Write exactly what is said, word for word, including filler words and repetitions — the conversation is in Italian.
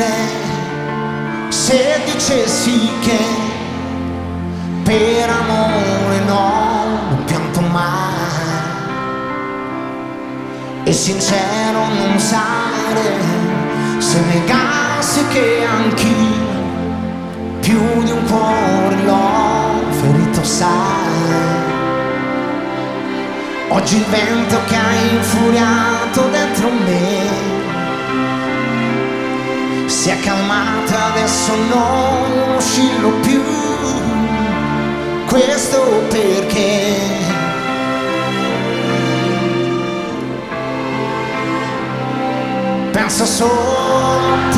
dire se dicessi che per amore no, non pianto mai. E sincero non usare se negassi che anch'io più di un cuore l'ho ferito, sai. Oggi il vento che ha infuriato dentro me si è calmato, adesso non oscillo più. Questo perché penso solo a te.